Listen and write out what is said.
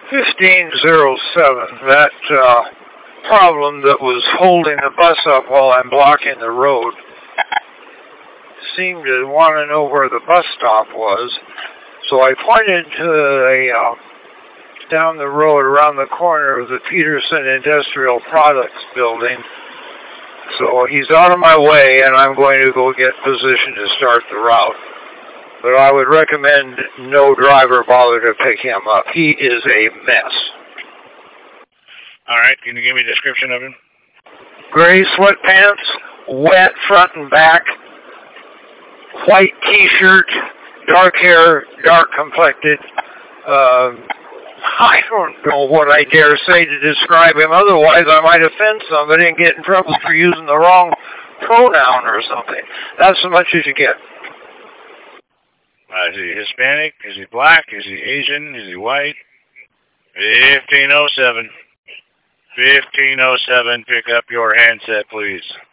1507. That problem that was holding the bus up while I'm blocking the road seemed to want to know where the bus stop was. So I pointed to down the road around the corner of the Peterson Industrial Products building. So he's out of my way, and I'm going to go get position to start the route. But I would recommend no driver bother to pick him up. He is a mess. All right, can you give me a description of him? Gray sweatpants, wet front and back, white t-shirt, dark hair, dark complected. I don't know what I dare say to describe him. Otherwise, I might offend somebody and get in trouble for using the wrong pronoun or something. That's as much as you get. Is he Hispanic? Is he black? Is he Asian? Is he white? 1507. 1507, pick up your handset, please.